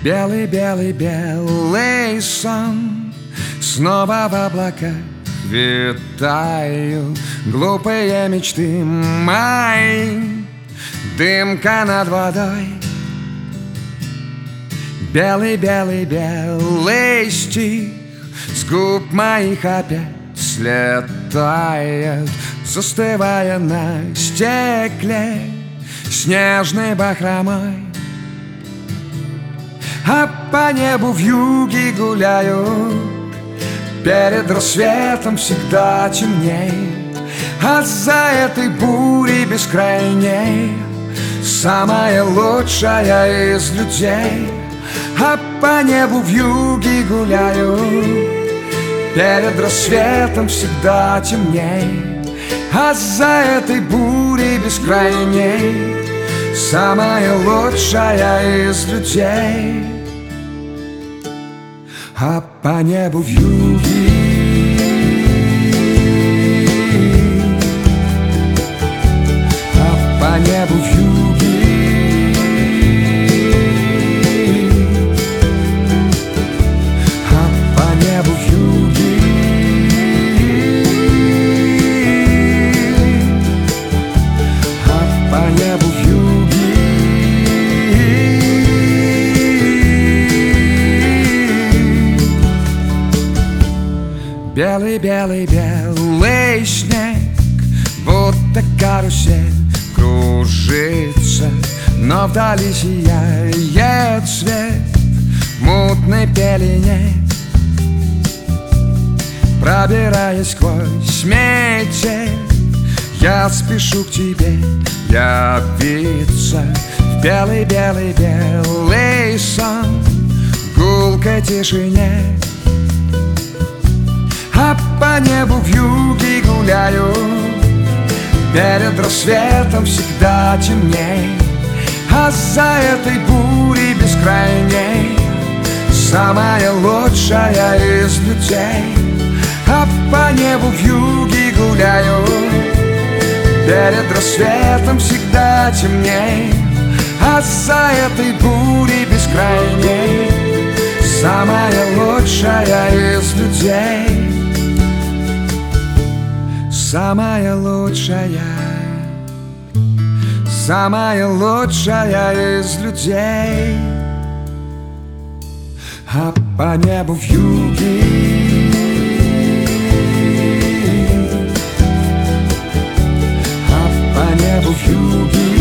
Белый, белый, белый сон, снова в облаках витаю. Глупые мечты мои, дымка над водой. Белый, белый, белый стих с губ моих опять слетает, застывая на стекле снежной бахромой. А по небу вьюги гуляю, перед рассветом всегда темнеет. А за этой бурей бескрайней самая лучшая из людей. А по небу вьюги гуляю, перед рассветом всегда темнеет. А за этой бурей бескрайней самая лучшая из людей. А по небу вьюги, а по небу вьюги, а по небу вьюги, а по небу вьюги. Белый, белый, белый снег, будто карусель кружится, но вдали сияет свет в мутной пелене. Пробираясь сквозь метель, я спешу к тебе явиться в белый, белый, белый сон, в гулкой тишине. А по небу вьюги гуляю, перед рассветом всегда темней. А за этой бурей бескрайней самая лучшая из людей. А по небу вьюги гуляю, перед рассветом всегда темней. А за этой бурей бескрайней самая лучшая из людей. Самая лучшая, самая лучшая из людей. А по небу вьюги, а по небу вьюги.